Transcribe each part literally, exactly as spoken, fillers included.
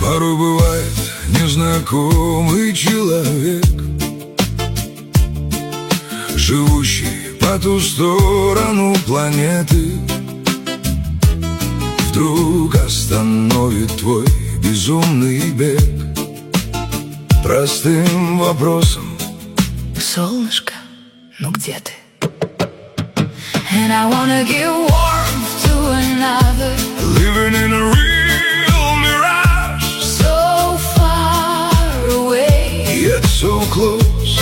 Порой бывает незнакомый человек, живущий по ту сторону планеты, вдруг остановит твой безумный бег простым вопросом: солнышко, ну где ты? And I wanna give warmth to another, living in a real mirage, so far away, yet so close.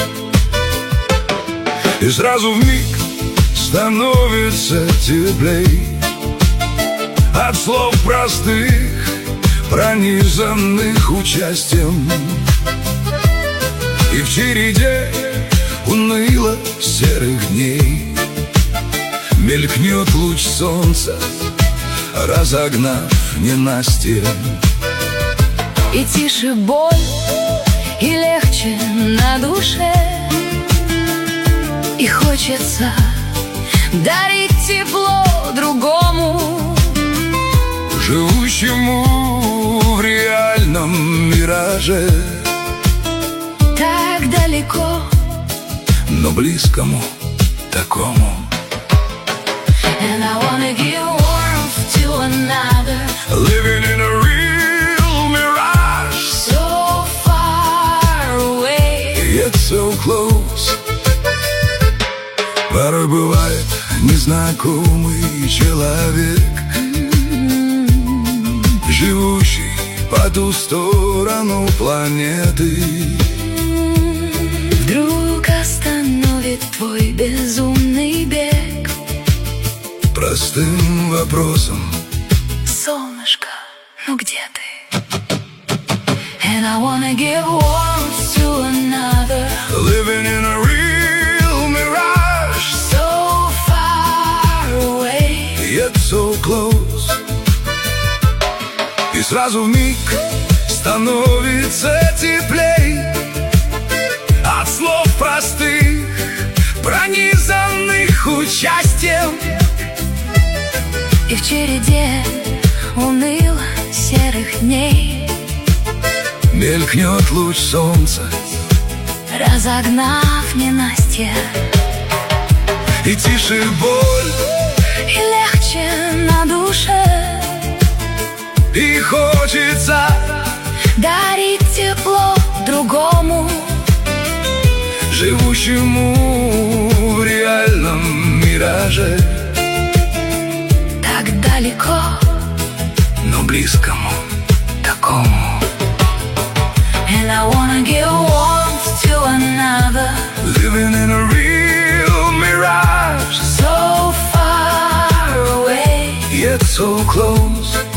И сразу вмиг становится теплей от слов простых, пронизанных участием. И в череде уныло серых дней мелькнет луч солнца, разогнав ненастье. и тише боль, и легче на душе, и хочется дарить тепло другому, живущему в реальном мираже, так далеко, но близкому такому. And I wanna give warmth to another, Living in a real mirage, so far away, yet so close. Порой бывает незнакомый человек, живущий по ту сторону планеты, вдруг остановит твой безумный бег простым вопросом: солнышко, ну где ты? And I wanna give warmth to another, living in a real mirage, so far away, yet so close. И сразу вмиг становится теплей от слов простых, пронизанных участием. и в череде уныло серых дней Мелькнет луч солнца, разогнав ненастье, и тише боль, и легче на душе, и хочется дарить тепло другому, живущему в реальном мираже, так далеко, но близкому такому. And I wanna give warmth to another, Living in a real mirage, so far away, yet so close.